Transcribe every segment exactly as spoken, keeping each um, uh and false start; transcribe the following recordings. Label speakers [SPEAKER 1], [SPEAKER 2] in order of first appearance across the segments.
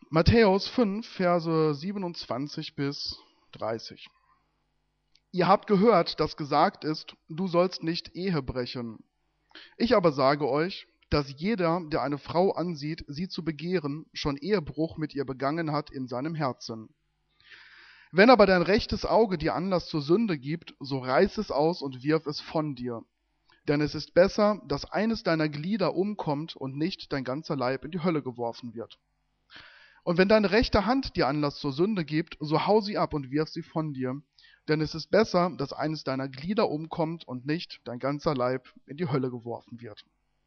[SPEAKER 1] Matthäus fünf, Verse siebenundzwanzig bis dreißig. Ihr habt gehört, dass gesagt ist, du sollst nicht Ehe brechen. Ich aber sage euch, dass jeder, der eine Frau ansieht, sie zu begehren, schon Ehebruch mit ihr begangen hat in seinem Herzen. Wenn aber dein rechtes Auge dir Anlass zur Sünde gibt, so reiß es aus und wirf es von dir. Denn es ist besser, dass eines deiner Glieder umkommt und nicht dein ganzer Leib in die Hölle geworfen wird. Und wenn deine rechte Hand dir Anlass zur Sünde gibt, so hau sie ab und wirf sie von dir. Denn es ist besser, dass eines deiner Glieder umkommt und nicht dein ganzer Leib in die Hölle geworfen wird.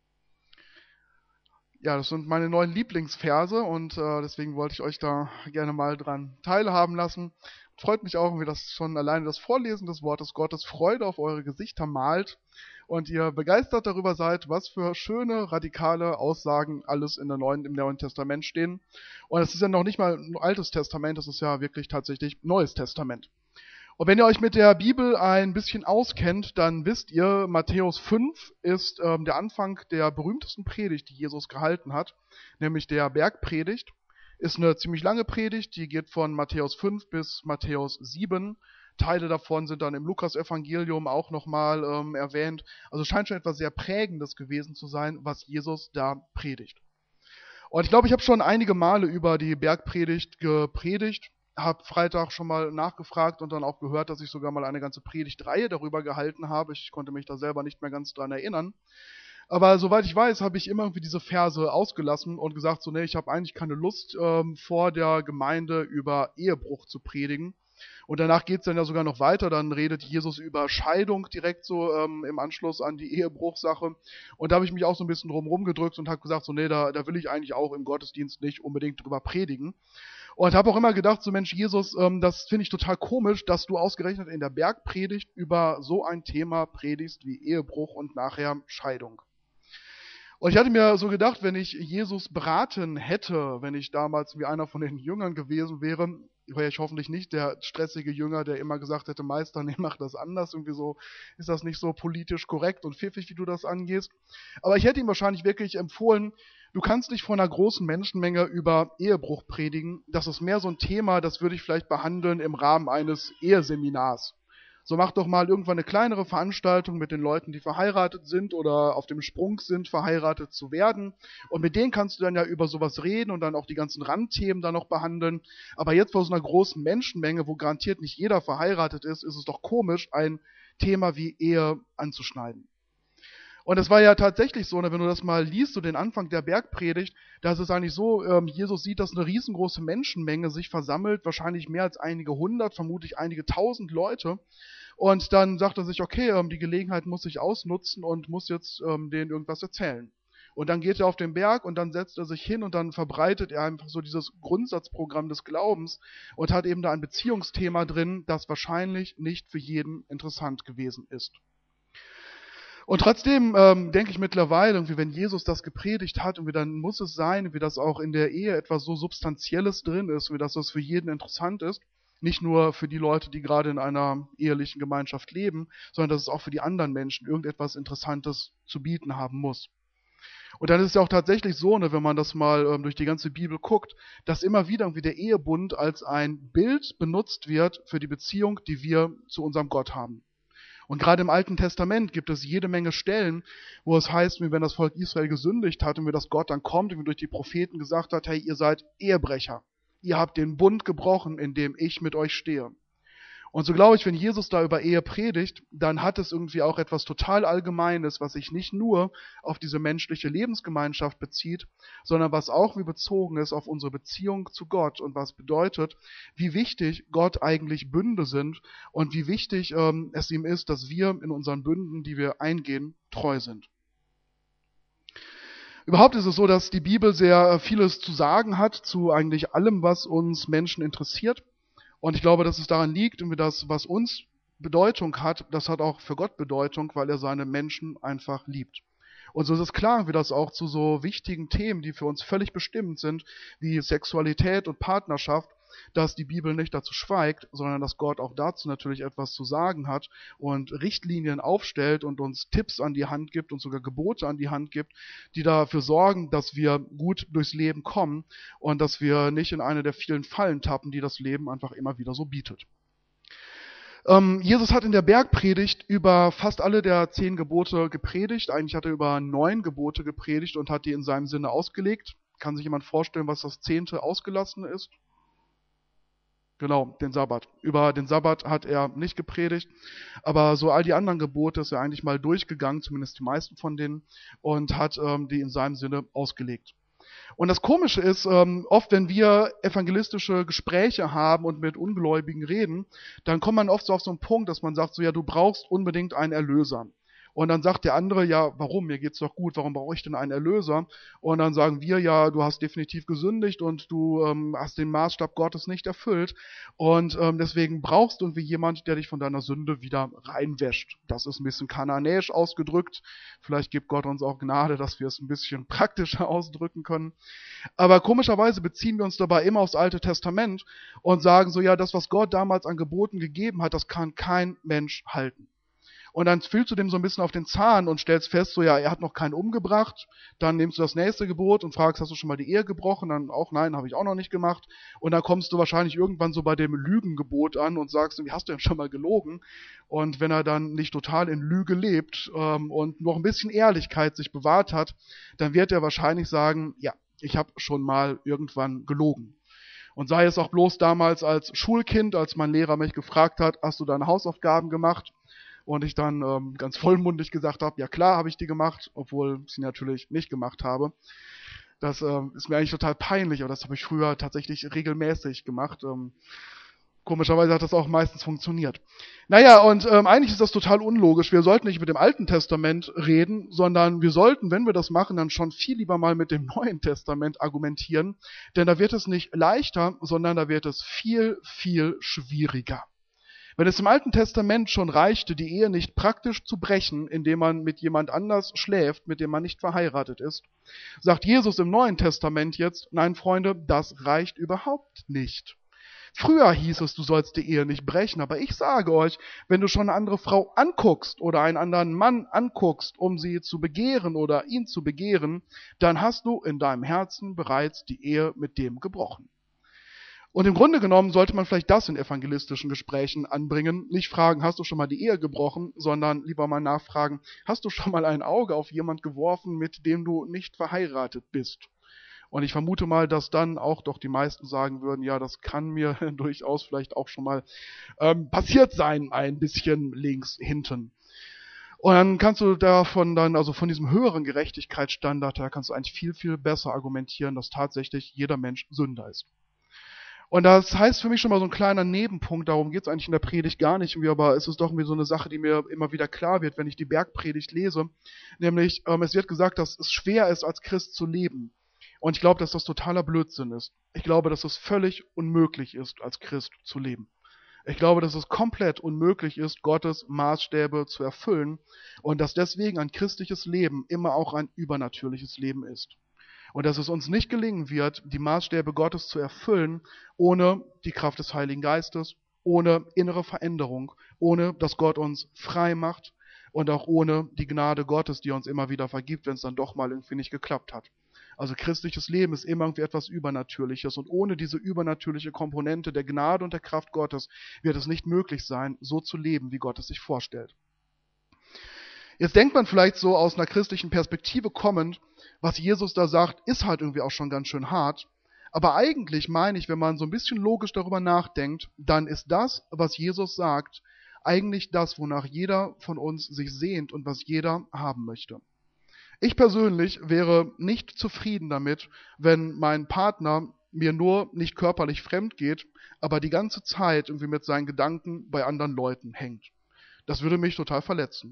[SPEAKER 1] Ja, das sind meine neuen Lieblingsverse und äh, deswegen wollte ich euch da gerne mal dran teilhaben lassen. Freut mich auch, wie das schon alleine das Vorlesen des Wortes Gottes Freude auf eure Gesichter malt und ihr begeistert darüber seid, was für schöne, radikale Aussagen alles in der Neuen, im Neuen Testament stehen. Und es ist ja noch nicht mal ein Altes Testament, das ist ja wirklich tatsächlich Neues Testament. Und wenn ihr euch mit der Bibel ein bisschen auskennt, dann wisst ihr, Matthäus fünf ist ähm, der Anfang der berühmtesten Predigt, die Jesus gehalten hat, nämlich der Bergpredigt. Ist eine ziemlich lange Predigt, die geht von Matthäus fünf bis Matthäus sieben. Teile davon sind dann im Lukas-Evangelium auch nochmal ähm, erwähnt. Also scheint schon etwas sehr Prägendes gewesen zu sein, was Jesus da predigt. Und ich glaube, ich habe schon einige Male über die Bergpredigt gepredigt. Habe Freitag schon mal nachgefragt und dann auch gehört, dass ich sogar mal eine ganze Predigtreihe darüber gehalten habe. Ich konnte mich da selber nicht mehr ganz dran erinnern. Aber soweit ich weiß, habe ich immer irgendwie diese Verse ausgelassen und gesagt, so nee, ich habe eigentlich keine Lust, ähm, vor der Gemeinde über Ehebruch zu predigen. Und danach geht's dann ja sogar noch weiter, dann redet Jesus über Scheidung direkt so ähm, im Anschluss an die Ehebruchsache. Und da habe ich mich auch so ein bisschen drum rumgedrückt und habe gesagt, so nee, da, da will ich eigentlich auch im Gottesdienst nicht unbedingt drüber predigen. Und habe auch immer gedacht, so Mensch, Jesus, ähm, das finde ich total komisch, dass du ausgerechnet in der Bergpredigt über so ein Thema predigst wie Ehebruch und nachher Scheidung. Und ich hatte mir so gedacht, wenn ich Jesus beraten hätte, wenn ich damals wie einer von den Jüngern gewesen wäre, wäre ich hoffentlich nicht der stressige Jünger, der immer gesagt hätte, Meister, nee, mach das anders. Irgendwie so ist das nicht so politisch korrekt und pfiffig, wie du das angehst. Aber ich hätte ihm wahrscheinlich wirklich empfohlen, du kannst nicht vor einer großen Menschenmenge über Ehebruch predigen. Das ist mehr so ein Thema, das würde ich vielleicht behandeln im Rahmen eines Eheseminars. So mach doch mal irgendwann eine kleinere Veranstaltung mit den Leuten, die verheiratet sind oder auf dem Sprung sind, verheiratet zu werden. Und mit denen kannst du dann ja über sowas reden und dann auch die ganzen Randthemen dann noch behandeln. Aber jetzt vor so einer großen Menschenmenge, wo garantiert nicht jeder verheiratet ist, ist es doch komisch, ein Thema wie Ehe anzuschneiden. Und es war ja tatsächlich so, wenn du das mal liest, so den Anfang der Bergpredigt, da ist es eigentlich so, ähm, Jesus sieht, dass eine riesengroße Menschenmenge sich versammelt, wahrscheinlich mehr als einige hundert, vermutlich einige tausend Leute. Und dann sagt er sich, okay, ähm, die Gelegenheit muss ich ausnutzen und muss jetzt ähm, denen irgendwas erzählen. Und dann geht er auf den Berg und dann setzt er sich hin und dann verbreitet er einfach so dieses Grundsatzprogramm des Glaubens und hat eben da ein Beziehungsthema drin, das wahrscheinlich nicht für jeden interessant gewesen ist. Und trotzdem ähm, denke ich mittlerweile, irgendwie, wenn Jesus das gepredigt hat, irgendwie, dann muss es sein, wie das auch in der Ehe etwas so Substanzielles drin ist, wie dass das für jeden interessant ist. Nicht nur für die Leute, die gerade in einer ehelichen Gemeinschaft leben, sondern dass es auch für die anderen Menschen irgendetwas Interessantes zu bieten haben muss. Und dann ist es ja auch tatsächlich so, ne, wenn man das mal ähm, durch die ganze Bibel guckt, dass immer wieder irgendwie der Ehebund als ein Bild benutzt wird für die Beziehung, die wir zu unserem Gott haben. Und gerade im Alten Testament gibt es jede Menge Stellen, wo es heißt, wie wenn das Volk Israel gesündigt hat und wie das Gott dann kommt und wie durch die Propheten gesagt hat, hey, ihr seid Ehebrecher. Ihr habt den Bund gebrochen, in dem ich mit euch stehe. Und so glaube ich, wenn Jesus da über Ehe predigt, dann hat es irgendwie auch etwas total Allgemeines, was sich nicht nur auf diese menschliche Lebensgemeinschaft bezieht, sondern was auch wie bezogen ist auf unsere Beziehung zu Gott und was bedeutet, wie wichtig Gott eigentlich Bünde sind und wie wichtig ähm, es ihm ist, dass wir in unseren Bünden, die wir eingehen, treu sind. Überhaupt ist es so, dass die Bibel sehr vieles zu sagen hat zu eigentlich allem, was uns Menschen interessiert. Und ich glaube, dass es daran liegt, und das, was uns Bedeutung hat, das hat auch für Gott Bedeutung, weil er seine Menschen einfach liebt. Und so ist es klar, wie das auch zu so wichtigen Themen, die für uns völlig bestimmt sind, wie Sexualität und Partnerschaft, dass die Bibel nicht dazu schweigt, sondern dass Gott auch dazu natürlich etwas zu sagen hat und Richtlinien aufstellt und uns Tipps an die Hand gibt und sogar Gebote an die Hand gibt, die dafür sorgen, dass wir gut durchs Leben kommen und dass wir nicht in eine der vielen Fallen tappen, die das Leben einfach immer wieder so bietet. Ähm, Jesus hat in der Bergpredigt über fast alle der zehn Gebote gepredigt. Eigentlich hat er über neun Gebote gepredigt und hat die in seinem Sinne ausgelegt. Kann sich jemand vorstellen, was das zehnte ausgelassene ist? Genau, den Sabbat. Über den Sabbat hat er nicht gepredigt, aber so all die anderen Gebote ist er eigentlich mal durchgegangen, zumindest die meisten von denen, und hat ähm, die in seinem Sinne ausgelegt. Und das Komische ist, ähm, oft wenn wir evangelistische Gespräche haben und mit Ungläubigen reden, dann kommt man oft so auf so einen Punkt, dass man sagt, so ja, du brauchst unbedingt einen Erlöser. Und dann sagt der andere, ja, warum? Mir geht's doch gut, warum brauche ich denn einen Erlöser? Und dann sagen wir, ja, du hast definitiv gesündigt und du ähm, hast den Maßstab Gottes nicht erfüllt. Und ähm, deswegen brauchst du irgendwie jemand, der dich von deiner Sünde wieder reinwäscht. Das ist ein bisschen kananäisch ausgedrückt. Vielleicht gibt Gott uns auch Gnade, dass wir es ein bisschen praktischer ausdrücken können. Aber komischerweise beziehen wir uns dabei immer aufs Alte Testament und sagen so, ja, das, was Gott damals an Geboten gegeben hat, das kann kein Mensch halten. Und dann fühlst du dem so ein bisschen auf den Zahn und stellst fest, so ja, er hat noch keinen umgebracht. Dann nimmst du das nächste Gebot und fragst, hast du schon mal die Ehe gebrochen? Dann auch, nein, habe ich auch noch nicht gemacht. Und dann kommst du wahrscheinlich irgendwann so bei dem Lügengebot an und sagst, wie hast du denn schon mal gelogen? Und wenn er dann nicht total in Lüge lebt ähm, und noch ein bisschen Ehrlichkeit sich bewahrt hat, dann wird er wahrscheinlich sagen, ja, ich habe schon mal irgendwann gelogen. Und sei es auch bloß damals als Schulkind, als mein Lehrer mich gefragt hat, hast du deine Hausaufgaben gemacht? Und ich dann ähm, ganz vollmundig gesagt habe, ja klar habe ich die gemacht, obwohl ich sie natürlich nicht gemacht habe. Das ähm, ist mir eigentlich total peinlich, aber das habe ich früher tatsächlich regelmäßig gemacht. Ähm, komischerweise hat das auch meistens funktioniert. Naja, und ähm, eigentlich ist das total unlogisch. Wir sollten nicht mit dem Alten Testament reden, sondern wir sollten, wenn wir das machen, dann schon viel lieber mal mit dem Neuen Testament argumentieren. Denn da wird es nicht leichter, sondern da wird es viel, viel schwieriger. Wenn es im Alten Testament schon reichte, die Ehe nicht praktisch zu brechen, indem man mit jemand anders schläft, mit dem man nicht verheiratet ist, sagt Jesus im Neuen Testament jetzt, nein, Freunde, das reicht überhaupt nicht. Früher hieß es, du sollst die Ehe nicht brechen, aber ich sage euch, wenn du schon eine andere Frau anguckst oder einen anderen Mann anguckst, um sie zu begehren oder ihn zu begehren, dann hast du in deinem Herzen bereits die Ehe mit dem gebrochen. Und im Grunde genommen sollte man vielleicht das in evangelistischen Gesprächen anbringen. Nicht fragen, hast du schon mal die Ehe gebrochen, sondern lieber mal nachfragen, hast du schon mal ein Auge auf jemand geworfen, mit dem du nicht verheiratet bist? Und ich vermute mal, dass dann auch doch die meisten sagen würden, ja, das kann mir durchaus vielleicht auch schon mal ähm, passiert sein, ein bisschen links hinten. Und dann kannst du davon dann, also von diesem höheren Gerechtigkeitsstandard her, kannst du eigentlich viel, viel besser argumentieren, dass tatsächlich jeder Mensch Sünder ist. Und das heißt für mich schon mal so ein kleiner Nebenpunkt, darum geht es eigentlich in der Predigt gar nicht, aber es ist doch irgendwie so eine Sache, die mir immer wieder klar wird, wenn ich die Bergpredigt lese, nämlich ähm, es wird gesagt, dass es schwer ist, als Christ zu leben. Und ich glaube, dass das totaler Blödsinn ist. Ich glaube, dass es völlig unmöglich ist, als Christ zu leben. Ich glaube, dass es komplett unmöglich ist, Gottes Maßstäbe zu erfüllen und dass deswegen ein christliches Leben immer auch ein übernatürliches Leben ist. Und dass es uns nicht gelingen wird, die Maßstäbe Gottes zu erfüllen, ohne die Kraft des Heiligen Geistes, ohne innere Veränderung, ohne dass Gott uns frei macht und auch ohne die Gnade Gottes, die uns immer wieder vergibt, wenn es dann doch mal irgendwie nicht geklappt hat. Also christliches Leben ist immer irgendwie etwas Übernatürliches und ohne diese übernatürliche Komponente der Gnade und der Kraft Gottes wird es nicht möglich sein, so zu leben, wie Gott es sich vorstellt. Jetzt denkt man vielleicht so aus einer christlichen Perspektive kommend, was Jesus da sagt, ist halt irgendwie auch schon ganz schön hart. Aber eigentlich meine ich, wenn man so ein bisschen logisch darüber nachdenkt, dann ist das, was Jesus sagt, eigentlich das, wonach jeder von uns sich sehnt und was jeder haben möchte. Ich persönlich wäre nicht zufrieden damit, wenn mein Partner mir nur nicht körperlich fremd geht, aber die ganze Zeit irgendwie mit seinen Gedanken bei anderen Leuten hängt. Das würde mich total verletzen.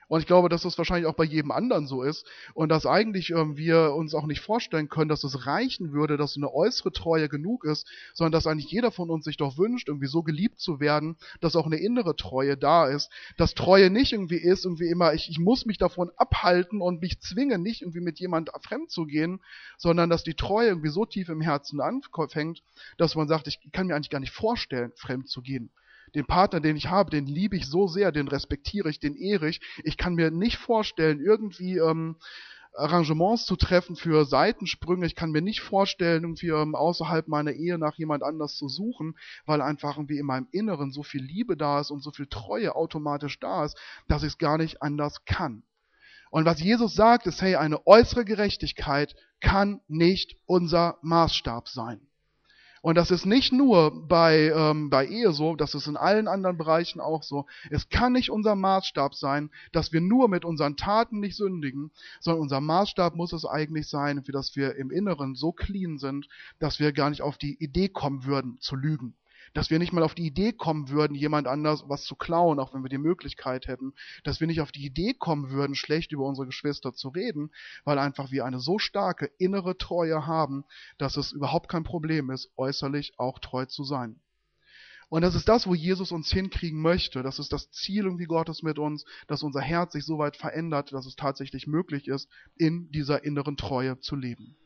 [SPEAKER 1] Und ich glaube, dass das wahrscheinlich auch bei jedem anderen so ist und dass eigentlich ähm, wir uns auch nicht vorstellen können, dass es reichen würde, dass so eine äußere Treue genug ist, sondern dass eigentlich jeder von uns sich doch wünscht, irgendwie so geliebt zu werden, dass auch eine innere Treue da ist. Dass Treue nicht irgendwie ist, irgendwie immer, ich, ich muss mich davon abhalten und mich zwingen, nicht irgendwie mit jemand fremd zu gehen, sondern dass die Treue irgendwie so tief im Herzen anfängt, dass man sagt, ich kann mir eigentlich gar nicht vorstellen, fremd zu gehen. Den Partner, den ich habe, den liebe ich so sehr, den respektiere ich, den ehre ich. Ich kann mir nicht vorstellen, irgendwie ähm, Arrangements zu treffen für Seitensprünge. Ich kann mir nicht vorstellen, irgendwie ähm, außerhalb meiner Ehe nach jemand anders zu suchen, weil einfach irgendwie in meinem Inneren so viel Liebe da ist und so viel Treue automatisch da ist, dass ich es gar nicht anders kann. Und was Jesus sagt, ist, hey, eine äußere Gerechtigkeit kann nicht unser Maßstab sein. Und das ist nicht nur bei, ähm, bei Ehe so, das ist in allen anderen Bereichen auch so. Es kann nicht unser Maßstab sein, dass wir nur mit unseren Taten nicht sündigen, sondern unser Maßstab muss es eigentlich sein, für dass wir im Inneren so clean sind, dass wir gar nicht auf die Idee kommen würden, zu lügen. Dass wir nicht mal auf die Idee kommen würden, jemand anders was zu klauen, auch wenn wir die Möglichkeit hätten. Dass wir nicht auf die Idee kommen würden, schlecht über unsere Geschwister zu reden, weil einfach wir eine so starke innere Treue haben, dass es überhaupt kein Problem ist, äußerlich auch treu zu sein. Und das ist das, wo Jesus uns hinkriegen möchte. Das ist das Ziel irgendwie Gottes mit uns, dass unser Herz sich so weit verändert, dass es tatsächlich möglich ist, in dieser inneren Treue zu leben.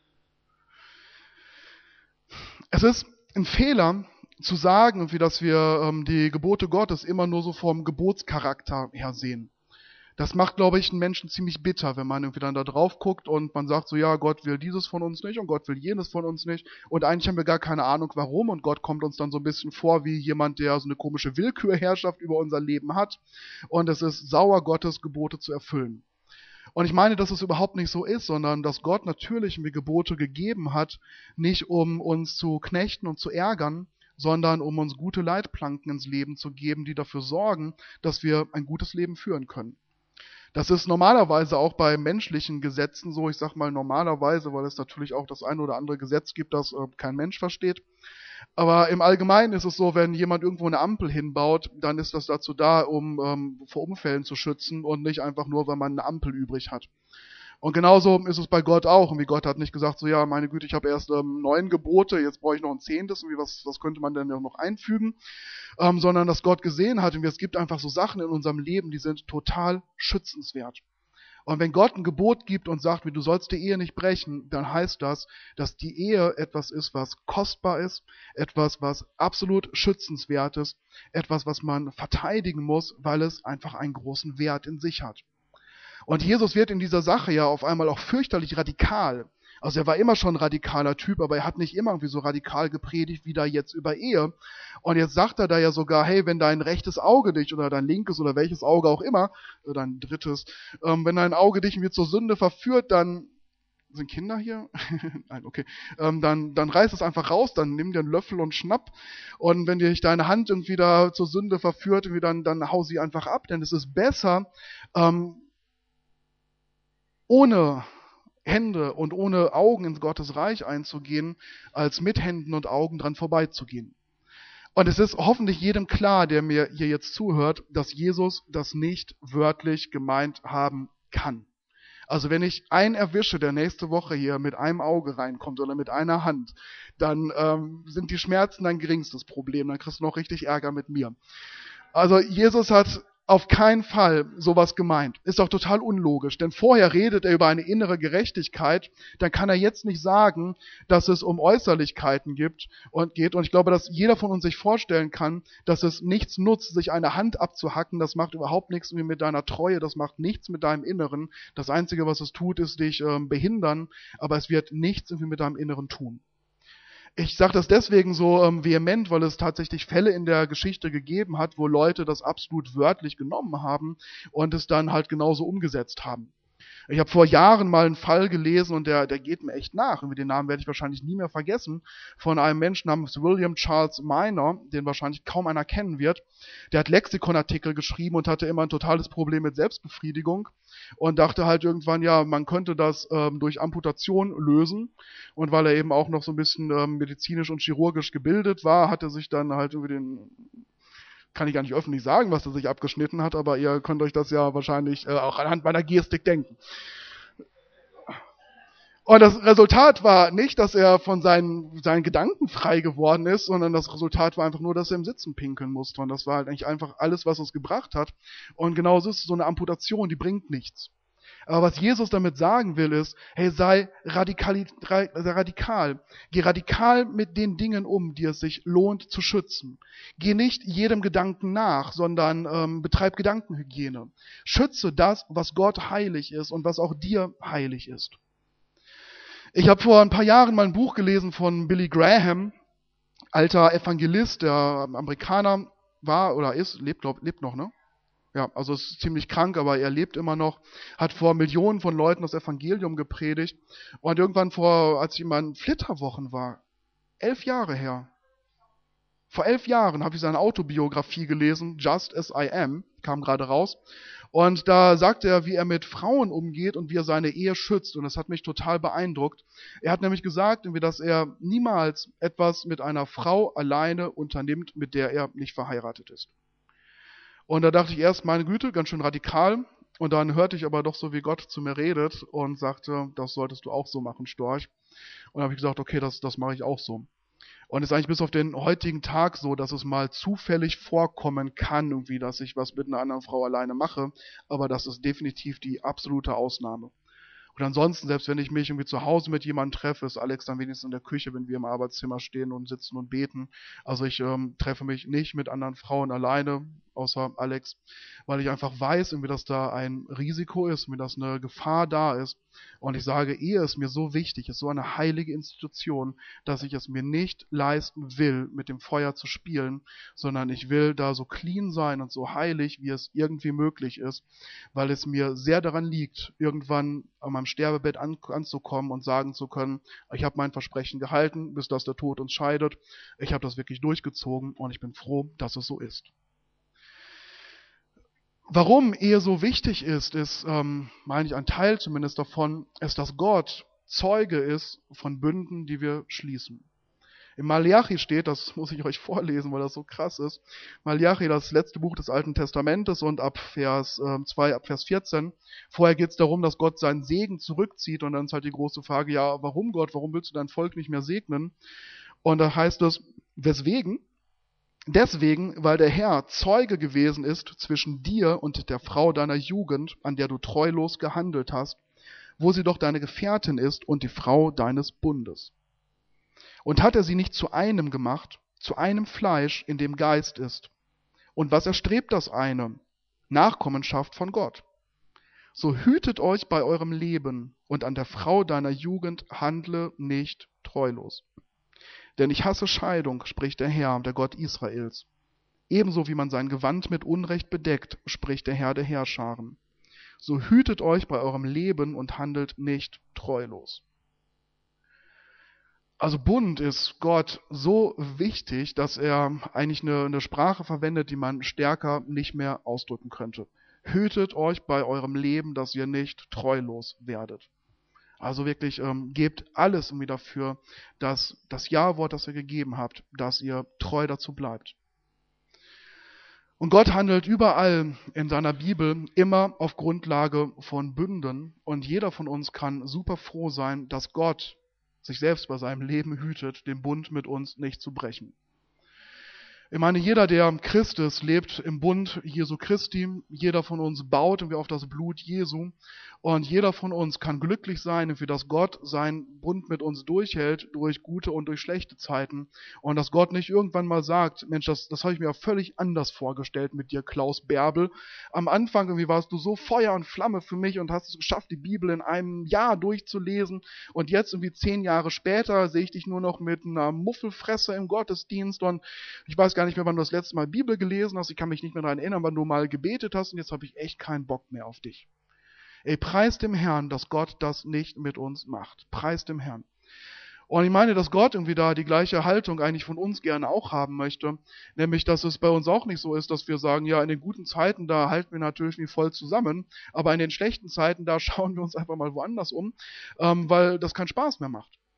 [SPEAKER 1] Es ist ein Fehler, zu sagen, wie dass wir ähm, die Gebote Gottes immer nur so vom Gebotscharakter her sehen. Das macht, glaube ich, einen Menschen ziemlich bitter, wenn man irgendwie dann da drauf guckt und man sagt so, ja, Gott will dieses von uns nicht und Gott will jenes von uns nicht und eigentlich haben wir gar keine Ahnung, warum und Gott kommt uns dann so ein bisschen vor wie jemand, der so eine komische Willkürherrschaft über unser Leben hat und es ist sauer, Gottes Gebote zu erfüllen. Und ich meine, dass es überhaupt nicht so ist, sondern dass Gott natürlich mir Gebote gegeben hat, nicht um uns zu knechten und zu ärgern, sondern um uns gute Leitplanken ins Leben zu geben, die dafür sorgen, dass wir ein gutes Leben führen können. Das ist normalerweise auch bei menschlichen Gesetzen so, ich sag mal normalerweise, weil es natürlich auch das eine oder andere Gesetz gibt, das äh, kein Mensch versteht. Aber im Allgemeinen ist es so, wenn jemand irgendwo eine Ampel hinbaut, dann ist das dazu da, um ähm, vor Unfällen zu schützen und nicht einfach nur, weil man eine Ampel übrig hat. Und genauso ist es bei Gott auch. Und wie Gott hat nicht gesagt, so ja, meine Güte, ich habe erst ähm, neun Gebote, jetzt brauche ich noch ein zehntes, und wie was, was könnte man denn noch einfügen? Ähm, sondern dass Gott gesehen hat, und es gibt einfach so Sachen in unserem Leben, die sind total schützenswert. Und wenn Gott ein Gebot gibt und sagt, wie du sollst die Ehe nicht brechen, dann heißt das, dass die Ehe etwas ist, was kostbar ist, etwas, was absolut schützenswert ist, etwas, was man verteidigen muss, weil es einfach einen großen Wert in sich hat. Und Jesus wird in dieser Sache ja auf einmal auch fürchterlich radikal. Also er war immer schon ein radikaler Typ, aber er hat nicht immer irgendwie so radikal gepredigt wie da jetzt über Ehe. Und jetzt sagt er da ja sogar, hey, wenn dein rechtes Auge dich oder dein linkes oder welches Auge auch immer, oder dein drittes, ähm, wenn dein Auge dich irgendwie zur Sünde verführt, dann sind Kinder hier? Nein, okay. Ähm, dann, dann reiß es einfach raus, dann nimm dir einen Löffel und schnapp. Und wenn dich deine Hand irgendwie da zur Sünde verführt, irgendwie dann, dann hau sie einfach ab. Denn es ist besser, ähm, ohne Hände und ohne Augen ins Gottes Reich einzugehen, als mit Händen und Augen dran vorbeizugehen. Und es ist hoffentlich jedem klar, der mir hier jetzt zuhört, dass Jesus das nicht wörtlich gemeint haben kann. Also wenn ich einen erwische, der nächste Woche hier mit einem Auge reinkommt oder mit einer Hand, dann ähm, sind die Schmerzen dein geringstes Problem, dann kriegst du noch richtig Ärger mit mir. Also Jesus hat auf keinen Fall sowas gemeint. Ist doch total unlogisch, denn vorher redet er über eine innere Gerechtigkeit, dann kann er jetzt nicht sagen, dass es um Äußerlichkeiten gibt und geht. Und ich glaube, dass jeder von uns sich vorstellen kann, dass es nichts nutzt, sich eine Hand abzuhacken. Das macht überhaupt nichts mit deiner Treue, das macht nichts mit deinem Inneren. Das Einzige, was es tut, ist dich ähm, behindern, aber es wird nichts irgendwie mit deinem Inneren tun. Ich sage das deswegen so ähm, vehement, weil es tatsächlich Fälle in der Geschichte gegeben hat, wo Leute das absolut wörtlich genommen haben und es dann halt genauso umgesetzt haben. Ich habe vor Jahren mal einen Fall gelesen und der, der geht mir echt nach. Und den Namen werde ich wahrscheinlich nie mehr vergessen. Von einem Menschen namens William Charles Minor, den wahrscheinlich kaum einer kennen wird. Der hat Lexikonartikel geschrieben und hatte immer ein totales Problem mit Selbstbefriedigung und dachte halt irgendwann, ja, man könnte das ähm, durch Amputation lösen. Und weil er eben auch noch so ein bisschen ähm, medizinisch und chirurgisch gebildet war, hat er sich dann halt über den Kann ich gar nicht öffentlich sagen, was er sich abgeschnitten hat, aber ihr könnt euch das ja wahrscheinlich äh, auch anhand meiner Gestik denken. Und das Resultat war nicht, dass er von seinen, seinen Gedanken frei geworden ist, sondern das Resultat war einfach nur, dass er im Sitzen pinkeln musste. Und das war halt eigentlich einfach alles, was es gebracht hat. Und genauso ist es so eine Amputation, die bringt nichts. Aber was Jesus damit sagen will, ist, hey, sei radikal, sei radikal. Geh radikal mit den Dingen um, die es sich lohnt zu schützen. Geh nicht jedem Gedanken nach, sondern ähm, betreib Gedankenhygiene. Schütze das, was Gott heilig ist und was auch dir heilig ist. Ich habe vor ein paar Jahren mal ein Buch gelesen von Billy Graham, alter Evangelist, der Amerikaner war oder ist, lebt, glaub, lebt noch, ne? Ja, also ist ziemlich krank, aber er lebt immer noch, hat vor Millionen von Leuten das Evangelium gepredigt. Und irgendwann vor, als ich in meinen Flitterwochen war, elf Jahre her, vor elf Jahren habe ich seine Autobiografie gelesen, Just As I Am, kam gerade raus. Und da sagt er, wie er mit Frauen umgeht und wie er seine Ehe schützt. Und das hat mich total beeindruckt. Er hat nämlich gesagt, dass er niemals etwas mit einer Frau alleine unternimmt, mit der er nicht verheiratet ist. Und da dachte ich erst, meine Güte, ganz schön radikal. Und dann hörte ich aber doch so, wie Gott zu mir redet und sagte, das solltest du auch so machen, Storch. Und dann habe ich gesagt, okay, das, das mache ich auch so. Und es ist eigentlich bis auf den heutigen Tag so, dass es mal zufällig vorkommen kann, irgendwie, dass ich was mit einer anderen Frau alleine mache. Aber das ist definitiv die absolute Ausnahme. Und ansonsten, selbst wenn ich mich irgendwie zu Hause mit jemandem treffe, ist Alex dann wenigstens in der Küche, wenn wir im Arbeitszimmer stehen und sitzen und beten. Also ich ähm, treffe mich nicht mit anderen Frauen alleine, außer Alex, weil ich einfach weiß, irgendwie, dass da ein Risiko ist, mir dass eine Gefahr da ist. Und ich sage, Ehe ist mir so wichtig, ist so eine heilige Institution, dass ich es mir nicht leisten will, mit dem Feuer zu spielen, sondern ich will da so clean sein und so heilig, wie es irgendwie möglich ist, weil es mir sehr daran liegt, irgendwann an meinem Sterbebett an, anzukommen und sagen zu können, ich habe mein Versprechen gehalten, bis dass der Tod uns scheidet. Ich habe das wirklich durchgezogen und ich bin froh, dass es so ist. Warum Ehe so wichtig ist, ist, ähm, meine ich, ein Teil zumindest davon, ist, dass Gott Zeuge ist von Bünden, die wir schließen. Im Malachi steht, das muss ich euch vorlesen, weil das so krass ist, Malachi, das letzte Buch des Alten Testamentes, und ab Vers äh, zwei, ab Vers vierzehn, vorher geht es darum, dass Gott seinen Segen zurückzieht, und dann ist halt die große Frage, ja, warum Gott, warum willst du dein Volk nicht mehr segnen? Und da heißt es, weswegen? Deswegen, weil der Herr Zeuge gewesen ist zwischen dir und der Frau deiner Jugend, an der du treulos gehandelt hast, wo sie doch deine Gefährtin ist und die Frau deines Bundes. Und hat er sie nicht zu einem gemacht, zu einem Fleisch, in dem Geist ist? Und was erstrebt das eine? Nachkommenschaft von Gott. So hütet euch bei eurem Leben und an der Frau deiner Jugend handle nicht treulos. Denn ich hasse Scheidung, spricht der Herr, der Gott Israels. Ebenso wie man sein Gewand mit Unrecht bedeckt, spricht der Herr der Heerscharen. So hütet euch bei eurem Leben und handelt nicht treulos. Also Bund ist Gott so wichtig, dass er eigentlich eine, eine Sprache verwendet, die man stärker nicht mehr ausdrücken könnte. Hütet euch bei eurem Leben, dass ihr nicht treulos werdet. Also wirklich, ähm, gebt alles irgendwie dafür, dass das Ja-Wort, das ihr gegeben habt, dass ihr treu dazu bleibt. Und Gott handelt überall in seiner Bibel immer auf Grundlage von Bünden. Und jeder von uns kann super froh sein, dass Gott sich selbst bei seinem Leben hütet, den Bund mit uns nicht zu brechen. Ich meine, jeder, der Christ ist, lebt im Bund Jesu Christi. Jeder von uns baut irgendwie auf das Blut Jesu. Und jeder von uns kann glücklich sein, für dass Gott seinen Bund mit uns durchhält, durch gute und durch schlechte Zeiten. Und dass Gott nicht irgendwann mal sagt, Mensch, das, das habe ich mir völlig anders vorgestellt mit dir, Klaus Bärbel. Am Anfang irgendwie warst du so Feuer und Flamme für mich und hast es geschafft, die Bibel in einem Jahr durchzulesen. Und jetzt irgendwie zehn Jahre später sehe ich dich nur noch mit einer Muffelfresse im Gottesdienst. Und ich weiß gar nicht mehr, wann du das letzte Mal Bibel gelesen hast. Ich kann mich nicht mehr daran erinnern, wann du mal gebetet hast. Und jetzt habe ich echt keinen Bock mehr auf dich. Ey, preis dem Herrn, dass Gott das nicht mit uns macht. Preis dem Herrn. Und ich meine, dass Gott irgendwie da die gleiche Haltung eigentlich von uns gerne auch haben möchte. Nämlich, dass es bei uns auch nicht so ist, dass wir sagen, ja, in den guten Zeiten, da halten wir natürlich wie voll zusammen. Aber in den schlechten Zeiten, da schauen wir uns einfach mal woanders um, ähm, weil das keinen Spaß mehr macht.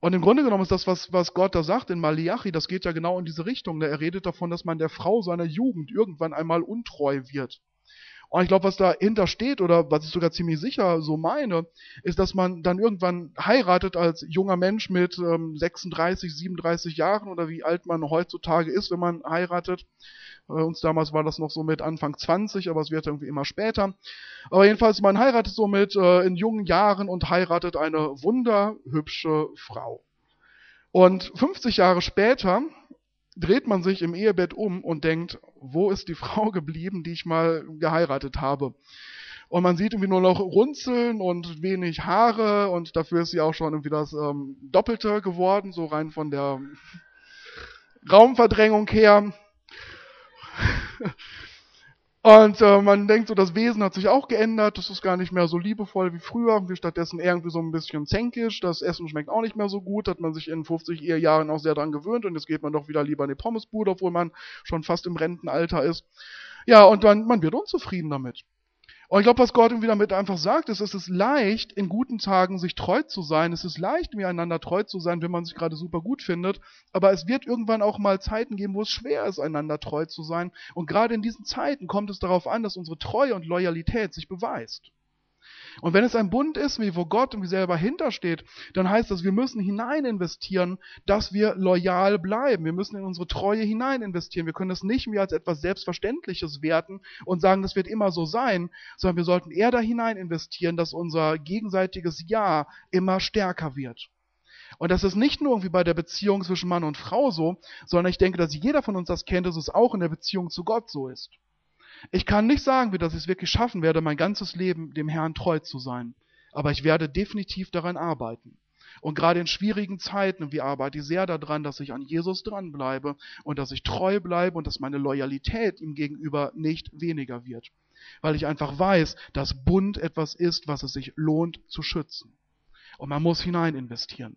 [SPEAKER 1] Und im Grunde genommen ist das, was, was Gott da sagt in Maleachi, das geht ja genau in diese Richtung. Er redet davon, dass man der Frau seiner Jugend irgendwann einmal untreu wird. Und ich glaube, was dahinter steht, oder was ich sogar ziemlich sicher so meine, ist, dass man dann irgendwann heiratet als junger Mensch mit ähm, sechsunddreißig, siebenunddreißig Jahren oder wie alt man heutzutage ist, wenn man heiratet. Bei uns damals war das noch so mit Anfang zwanzig, aber es wird irgendwie immer später. Aber jedenfalls, man heiratet so mit äh, in jungen Jahren und heiratet eine wunderhübsche Frau. Und fünfzig Jahre später dreht man sich im Ehebett um und denkt, wo ist die Frau geblieben, die ich mal geheiratet habe? Und man sieht irgendwie nur noch Runzeln und wenig Haare und dafür ist sie auch schon irgendwie das ähm, Doppelte geworden, so rein von der Raumverdrängung her. Und äh, man denkt so, das Wesen hat sich auch geändert, das ist gar nicht mehr so liebevoll wie früher, wie stattdessen irgendwie so ein bisschen zänkisch, das Essen schmeckt auch nicht mehr so gut, hat man sich in fünfzig Ehejahren auch sehr dran gewöhnt und jetzt geht man doch wieder lieber in die Pommesbude, obwohl man schon fast im Rentenalter ist. Ja, und dann, man wird unzufrieden damit. Und ich glaube, was Gott irgendwie damit einfach sagt, ist, es ist leicht, in guten Tagen sich treu zu sein. Es ist leicht, miteinander treu zu sein, wenn man sich gerade super gut findet. Aber es wird irgendwann auch mal Zeiten geben, wo es schwer ist, einander treu zu sein. Und gerade in diesen Zeiten kommt es darauf an, dass unsere Treue und Loyalität sich beweist. Und wenn es ein Bund ist, wie wo Gott irgendwie selber hintersteht, dann heißt das, wir müssen hinein investieren, dass wir loyal bleiben. Wir müssen in unsere Treue hinein investieren. Wir können das nicht mehr als etwas Selbstverständliches werten und sagen, das wird immer so sein, sondern wir sollten eher da hinein investieren, dass unser gegenseitiges Ja immer stärker wird. Und das ist nicht nur irgendwie bei der Beziehung zwischen Mann und Frau so, sondern ich denke, dass jeder von uns das kennt, dass es auch in der Beziehung zu Gott so ist. Ich kann nicht sagen, dass ich es wirklich schaffen werde, mein ganzes Leben dem Herrn treu zu sein. Aber ich werde definitiv daran arbeiten. Und gerade in schwierigen Zeiten, wie arbeite ich sehr daran, dass ich an Jesus dranbleibe und dass ich treu bleibe und dass meine Loyalität ihm gegenüber nicht weniger wird. Weil ich einfach weiß, dass Bund etwas ist, was es sich lohnt zu schützen. Und man muss hinein investieren.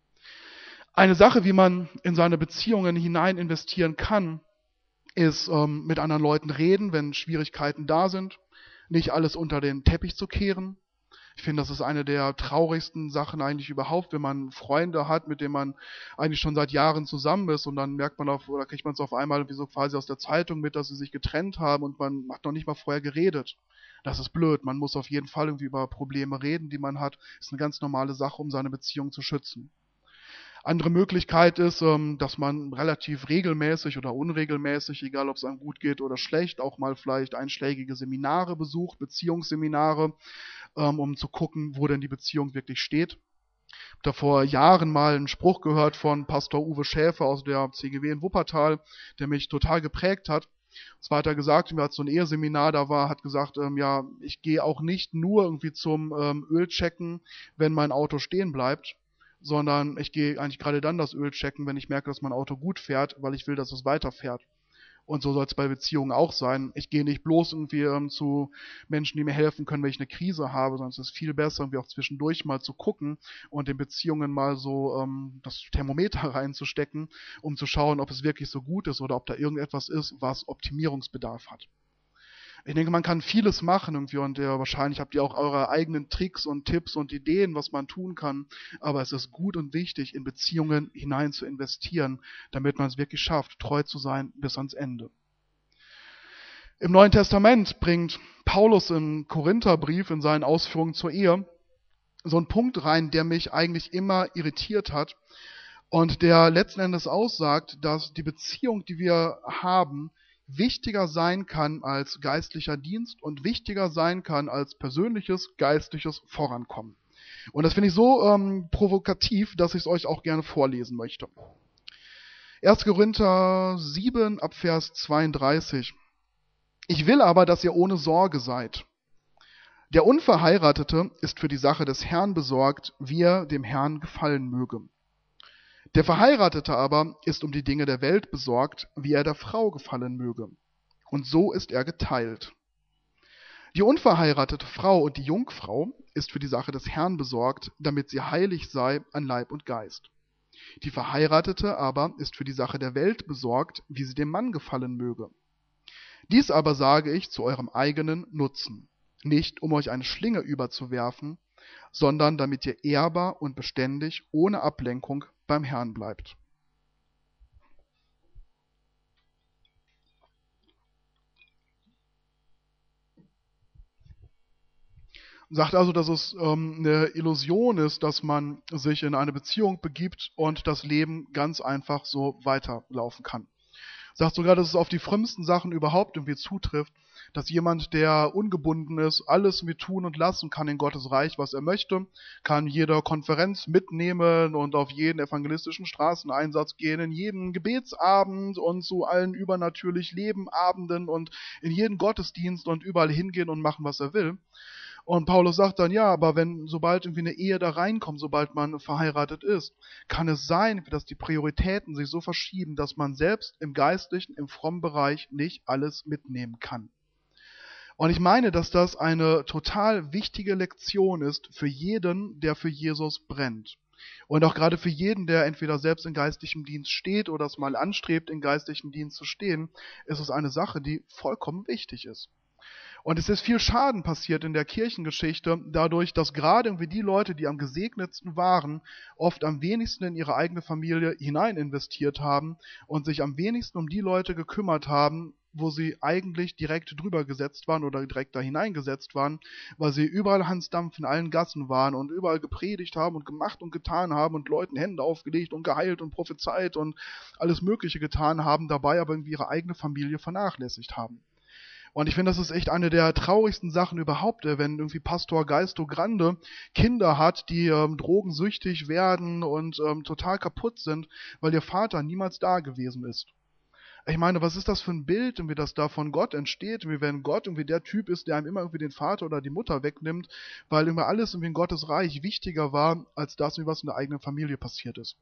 [SPEAKER 1] Eine Sache, wie man in seine Beziehungen hinein investieren kann, ist ähm, mit anderen Leuten reden, wenn Schwierigkeiten da sind, nicht alles unter den Teppich zu kehren. Ich finde, das ist eine der traurigsten Sachen eigentlich überhaupt, wenn man Freunde hat, mit denen man eigentlich schon seit Jahren zusammen ist und dann merkt man auf, oder kriegt man es auf einmal wie so quasi aus der Zeitung mit, dass sie sich getrennt haben und man hat noch nicht mal vorher geredet. Das ist blöd. Man muss auf jeden Fall irgendwie über Probleme reden, die man hat. Das ist eine ganz normale Sache, um seine Beziehung zu schützen. Andere Möglichkeit ist, dass man relativ regelmäßig oder unregelmäßig, egal ob es einem gut geht oder schlecht, auch mal vielleicht einschlägige Seminare besucht, Beziehungsseminare, um zu gucken, wo denn die Beziehung wirklich steht. Ich habe da vor Jahren mal einen Spruch gehört von Pastor Uwe Schäfer aus der C G W in Wuppertal, der mich total geprägt hat. Und zwar hat er gesagt, als so ein Eheseminar da war, hat gesagt, ähm, ja, ich gehe auch nicht nur irgendwie zum ähm, Ölchecken, wenn mein Auto stehen bleibt, sondern ich gehe eigentlich gerade dann das Öl checken, wenn ich merke, dass mein Auto gut fährt, weil ich will, dass es weiterfährt. Und so soll es bei Beziehungen auch sein. Ich gehe nicht bloß irgendwie ähm, zu Menschen, die mir helfen können, wenn ich eine Krise habe, sondern es ist viel besser, irgendwie auch zwischendurch mal zu gucken und in Beziehungen mal so ähm, das Thermometer reinzustecken, um zu schauen, ob es wirklich so gut ist oder ob da irgendetwas ist, was Optimierungsbedarf hat. Ich denke, man kann vieles machen irgendwie und ja, wahrscheinlich habt ihr auch eure eigenen Tricks und Tipps und Ideen, was man tun kann. Aber es ist gut und wichtig, in Beziehungen hinein zu investieren, damit man es wirklich schafft, treu zu sein bis ans Ende. Im Neuen Testament bringt Paulus im Korintherbrief in seinen Ausführungen zur Ehe so einen Punkt rein, der mich eigentlich immer irritiert hat und der letzten Endes aussagt, dass die Beziehung, die wir haben, wichtiger sein kann als geistlicher Dienst und wichtiger sein kann als persönliches geistliches Vorankommen. Und das finde ich so ähm, provokativ, dass ich es euch auch gerne vorlesen möchte. erster Korinther sieben, ab Vers zweiunddreißig. Ich will aber, dass ihr ohne Sorge seid. Der Unverheiratete ist für die Sache des Herrn besorgt, wie er dem Herrn gefallen möge. Der Verheiratete aber ist um die Dinge der Welt besorgt, wie er der Frau gefallen möge. Und so ist er geteilt. Die unverheiratete Frau und die Jungfrau ist für die Sache des Herrn besorgt, damit sie heilig sei an Leib und Geist. Die Verheiratete aber ist für die Sache der Welt besorgt, wie sie dem Mann gefallen möge. Dies aber sage ich zu eurem eigenen Nutzen, nicht um euch eine Schlinge überzuwerfen, sondern damit ihr ehrbar und beständig, ohne Ablenkung beim Herrn bleibt. Sagt also, dass es ähm, eine Illusion ist, dass man sich in eine Beziehung begibt und das Leben ganz einfach so weiterlaufen kann. Sagt sogar, dass es auf die frömmsten Sachen überhaupt irgendwie zutrifft, dass jemand, der ungebunden ist, alles irgendwie tun und lassen kann in Gottes Reich, was er möchte, kann jede Konferenz mitnehmen und auf jeden evangelistischen Straßeneinsatz gehen, in jeden Gebetsabend und zu allen übernatürlich Lebenabenden und in jeden Gottesdienst und überall hingehen und machen, was er will. Und Paulus sagt dann, ja, aber wenn, sobald irgendwie eine Ehe da reinkommt, sobald man verheiratet ist, kann es sein, dass die Prioritäten sich so verschieben, dass man selbst im geistlichen, im frommen Bereich nicht alles mitnehmen kann. Und ich meine, dass das eine total wichtige Lektion ist für jeden, der für Jesus brennt. Und auch gerade für jeden, der entweder selbst in geistlichem Dienst steht oder es mal anstrebt, in geistlichem Dienst zu stehen, ist es eine Sache, die vollkommen wichtig ist. Und es ist viel Schaden passiert in der Kirchengeschichte, dadurch, dass gerade irgendwie die Leute, die am gesegnetsten waren, oft am wenigsten in ihre eigene Familie hinein investiert haben und sich am wenigsten um die Leute gekümmert haben, wo sie eigentlich direkt drüber gesetzt waren oder direkt da hineingesetzt waren, weil sie überall Hansdampf in allen Gassen waren und überall gepredigt haben und gemacht und getan haben und Leuten Hände aufgelegt und geheilt und prophezeit und alles Mögliche getan haben, dabei aber irgendwie ihre eigene Familie vernachlässigt haben. Und ich finde, das ist echt eine der traurigsten Sachen überhaupt, wenn irgendwie Pastor Geistro Grande Kinder hat, die ähm, drogensüchtig werden und ähm, total kaputt sind, weil ihr Vater niemals da gewesen ist. Ich meine, was ist das für ein Bild, wie das da von Gott entsteht, wie wenn Gott irgendwie der Typ ist, der einem immer irgendwie den Vater oder die Mutter wegnimmt, weil immer alles irgendwie in Gottes Reich wichtiger war, als das, was in der eigenen Familie passiert ist.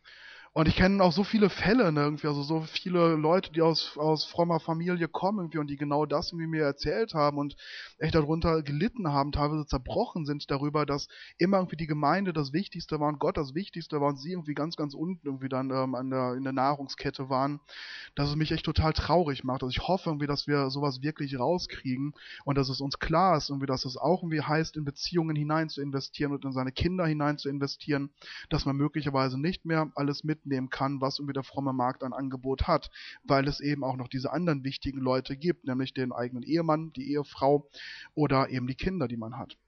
[SPEAKER 1] Und ich kenne auch so viele Fälle, ne, irgendwie, also so viele Leute, die aus, aus frommer Familie kommen irgendwie und die genau das irgendwie mir erzählt haben und echt darunter gelitten haben, teilweise zerbrochen sind darüber, dass immer irgendwie die Gemeinde das Wichtigste war und Gott das Wichtigste war und sie irgendwie ganz, ganz unten irgendwie dann ähm, an der, in der Nahrungskette waren, dass es mich echt total traurig macht. Also ich hoffe irgendwie, dass wir sowas wirklich rauskriegen und dass es uns klar ist, irgendwie, dass es auch irgendwie heißt, in Beziehungen hinein zu investieren und in seine Kinder hinein zu investieren, dass man möglicherweise nicht mehr alles mit nehmen kann, was irgendwie der fromme Markt an Angebot hat, weil es eben auch noch diese anderen wichtigen Leute gibt, nämlich den eigenen Ehemann, die Ehefrau oder eben die Kinder, die man hat.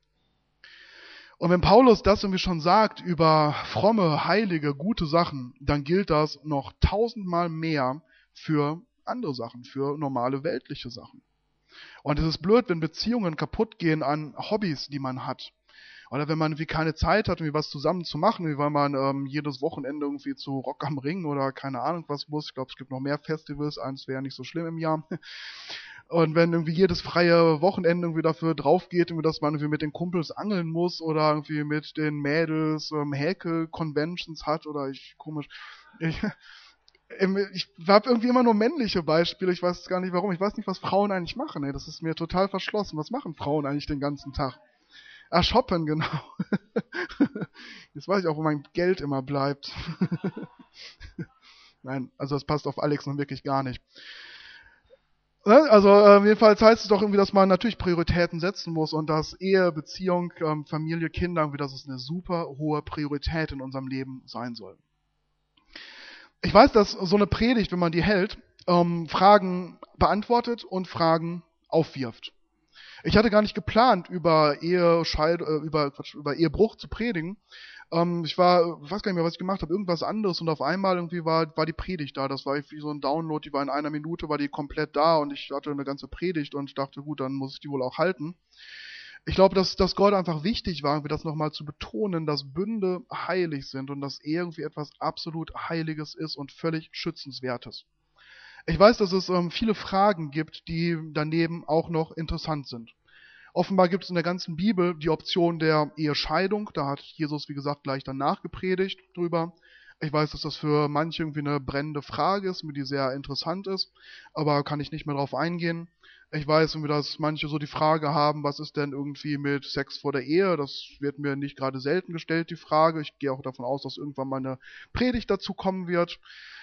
[SPEAKER 1] Und wenn Paulus das irgendwie schon sagt über fromme, heilige, gute Sachen, dann gilt das noch tausendmal mehr für andere Sachen, für normale weltliche Sachen. Und es ist blöd, wenn Beziehungen kaputt gehen an Hobbys, die man hat. Oder wenn man irgendwie keine Zeit hat, irgendwie was zusammen zu machen, wie weil man ähm, jedes Wochenende irgendwie zu Rock am Ring oder keine Ahnung was muss. Ich glaube, es gibt noch mehr Festivals, eins wäre nicht so schlimm im Jahr. Und wenn irgendwie jedes freie Wochenende irgendwie dafür drauf geht, irgendwie, dass man irgendwie mit den Kumpels angeln muss oder irgendwie mit den Mädels ähm, Häkel-Conventions hat oder ich, komisch, ich, ich habe irgendwie immer nur männliche Beispiele, ich weiß gar nicht warum, ich weiß nicht, was Frauen eigentlich machen, ey. Das ist mir total verschlossen. Was machen Frauen eigentlich den ganzen Tag? Ah, shoppen, genau. Jetzt weiß ich auch, wo mein Geld immer bleibt. Nein, also das passt auf Alex noch wirklich gar nicht. Also äh, jedenfalls heißt es doch irgendwie, dass man natürlich Prioritäten setzen muss und dass Ehe, Beziehung, ähm, Familie, Kinder, irgendwie, dass es eine super hohe Priorität in unserem Leben sein soll. Ich weiß, dass so eine Predigt, wenn man die hält, ähm, Fragen beantwortet und Fragen aufwirft. Ich hatte gar nicht geplant, über Ehescheid, äh, über, Quatsch, über Ehebruch zu predigen. Ähm, ich war, ich weiß gar nicht mehr, was ich gemacht habe, irgendwas anderes und auf einmal irgendwie war, war die Predigt da. Das war wie so ein Download, die war in einer Minute, war die komplett da und ich hatte eine ganze Predigt und ich dachte, gut, dann muss ich die wohl auch halten. Ich glaube, dass, dass Gott einfach wichtig war, irgendwie das nochmal zu betonen, dass Bünde heilig sind und dass Ehe irgendwie etwas absolut Heiliges ist und völlig Schützenswertes. Ich weiß, dass es ähm, viele Fragen gibt, die daneben auch noch interessant sind. Offenbar gibt es in der ganzen Bibel die Option der Ehescheidung. Da hat Jesus, wie gesagt, gleich danach gepredigt drüber. Ich weiß, dass das für manche irgendwie eine brennende Frage ist, die sehr interessant ist, aber kann ich nicht mehr drauf eingehen. Ich weiß irgendwie, dass manche so die Frage haben, was ist denn irgendwie mit Sex vor der Ehe? Das wird mir nicht gerade selten gestellt, die Frage. Ich gehe auch davon aus, dass irgendwann mal eine Predigt dazu kommen wird.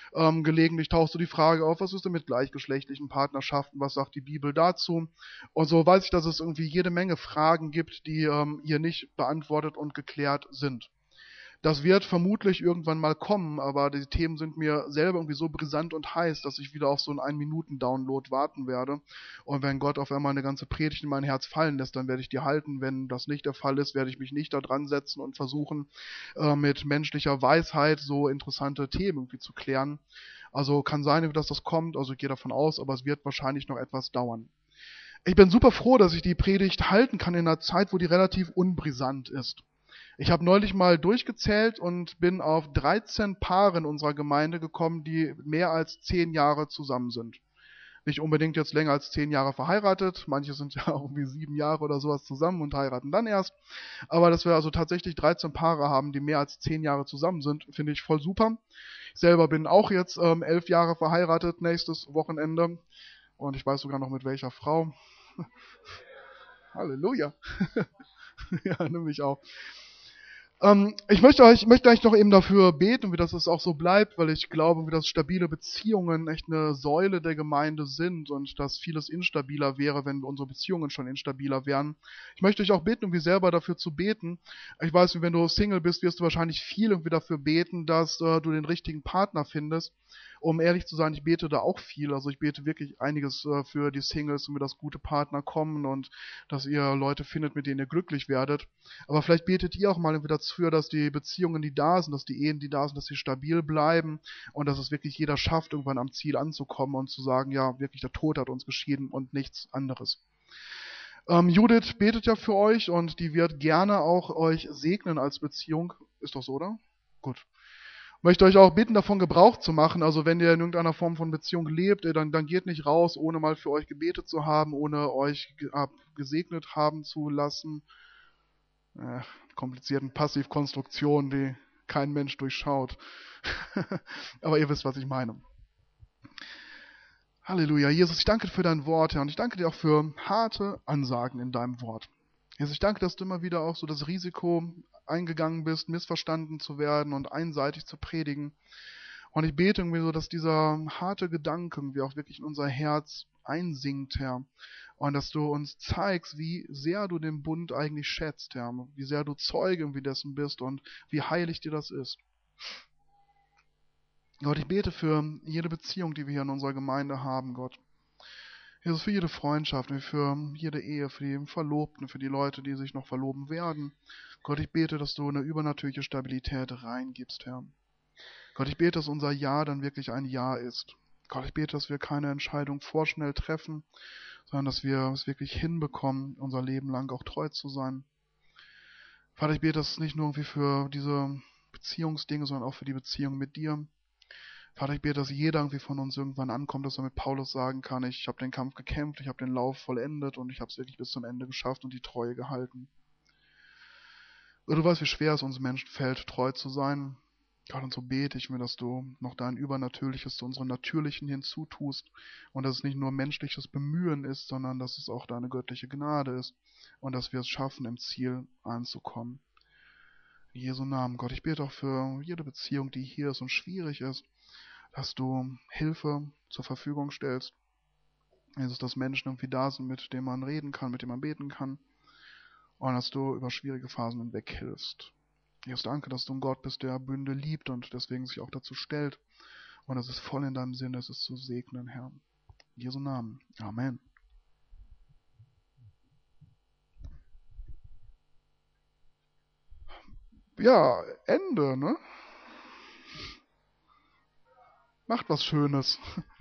[SPEAKER 1] Ähm, gelegentlich taucht so die Frage auf, was ist denn mit gleichgeschlechtlichen Partnerschaften, was sagt die Bibel dazu? Und so weiß ich, dass es irgendwie jede Menge Fragen gibt, die ähm, hier nicht beantwortet und geklärt sind. Das wird vermutlich irgendwann mal kommen, aber die Themen sind mir selber irgendwie so brisant und heiß, dass ich wieder auf so einen Ein-Minuten-Download warten werde. Und wenn Gott auf einmal eine ganze Predigt in mein Herz fallen lässt, dann werde ich die halten. Wenn das nicht der Fall ist, werde ich mich nicht da dran setzen und versuchen, äh, mit menschlicher Weisheit so interessante Themen irgendwie zu klären. Also kann sein, dass das kommt, also ich gehe davon aus, aber es wird wahrscheinlich noch etwas dauern. Ich bin super froh, dass ich die Predigt halten kann in einer Zeit, wo die relativ unbrisant ist. Ich habe neulich mal durchgezählt und bin auf dreizehn Paare in unserer Gemeinde gekommen, die mehr als zehn Jahre zusammen sind. Nicht unbedingt jetzt länger als zehn Jahre verheiratet, manche sind ja auch irgendwie sieben Jahre oder sowas zusammen und heiraten dann erst. Aber dass wir also tatsächlich dreizehn Paare haben, die mehr als zehn Jahre zusammen sind, finde ich voll super. Ich selber bin auch jetzt ähm, elf Jahre verheiratet, nächstes Wochenende. Und ich weiß sogar noch mit welcher Frau. Halleluja. Ja, nimm mich auch. Ähm, ich möchte euch, ich möchte eigentlich noch eben dafür beten, wie das es auch so bleibt, weil ich glaube, wie das stabile Beziehungen echt eine Säule der Gemeinde sind und dass vieles instabiler wäre, wenn unsere Beziehungen schon instabiler wären. Ich möchte euch auch bitten, irgendwie selber dafür zu beten. Ich weiß, wenn du Single bist, wirst du wahrscheinlich viel irgendwie dafür beten, dass äh, du den richtigen Partner findest. Um ehrlich zu sein, ich bete da auch viel. Also ich bete wirklich einiges äh, für die Singles, damit das gute Partner kommen und dass ihr Leute findet, mit denen ihr glücklich werdet. Aber vielleicht betet ihr auch mal irgendwie dafür, dass die Beziehungen, die da sind, dass die Ehen, die da sind, dass sie stabil bleiben und dass es wirklich jeder schafft, irgendwann am Ziel anzukommen und zu sagen, ja, wirklich der Tod hat uns geschieden und nichts anderes. Ähm, Judith betet ja für euch und die wird gerne auch euch segnen als Beziehung. Ist doch so, oder? Gut. Möchte euch auch bitten, davon Gebrauch zu machen. Also wenn ihr in irgendeiner Form von Beziehung lebt, dann, dann geht nicht raus, ohne mal für euch gebetet zu haben, ohne euch ge- ab- gesegnet haben zu lassen. Äh, komplizierten Passivkonstruktionen, die kein Mensch durchschaut. Aber ihr wisst, was ich meine. Halleluja. Jesus, ich danke dir für dein Wort, Herr, und ich danke dir auch für harte Ansagen in deinem Wort. Jesus, ich danke, dass du immer wieder auch so das Risiko eingegangen bist, missverstanden zu werden und einseitig zu predigen. Und ich bete irgendwie so, dass dieser harte Gedanke irgendwie auch wirklich in unser Herz einsinkt, Herr. Und dass du uns zeigst, wie sehr du den Bund eigentlich schätzt, Herr. Wie sehr du Zeuge irgendwie dessen bist und wie heilig dir das ist. Gott, ich bete für jede Beziehung, die wir hier in unserer Gemeinde haben, Gott. Jesus, für jede Freundschaft, für jede Ehe, für die Verlobten, für die Leute, die sich noch verloben werden. Gott, ich bete, dass du eine übernatürliche Stabilität reingibst, Herr. Gott, ich bete, dass unser Ja dann wirklich ein Ja ist. Gott, ich bete, dass wir keine Entscheidung vorschnell treffen, sondern dass wir es wirklich hinbekommen, unser Leben lang auch treu zu sein. Vater, ich bete das nicht nur irgendwie für diese Beziehungsdinge, sondern auch für die Beziehung mit dir. Vater, ich bete, dass jeder irgendwie von uns irgendwann ankommt, dass er mit Paulus sagen kann, ich habe den Kampf gekämpft, ich habe den Lauf vollendet und ich habe es wirklich bis zum Ende geschafft und die Treue gehalten. Und du weißt, wie schwer es uns Menschen fällt, treu zu sein. Gott, und so bete ich mir, dass du noch dein Übernatürliches zu unserem Natürlichen hinzutust und dass es nicht nur menschliches Bemühen ist, sondern dass es auch deine göttliche Gnade ist und dass wir es schaffen, im Ziel anzukommen. In Jesu Namen, Gott, ich bete auch für jede Beziehung, die hier ist und schwierig ist, dass du Hilfe zur Verfügung stellst. Jesus, dass Menschen irgendwie da sind, mit denen man reden kann, mit denen man beten kann und dass du über schwierige Phasen hinweg hilfst. Jesus, danke, dass du ein Gott bist, der Bünde liebt und deswegen sich auch dazu stellt. Und dass es voll in deinem Sinne ist, es zu segnen, Herr. In Jesu Namen. Amen. Ja, Ende, ne? Macht was Schönes.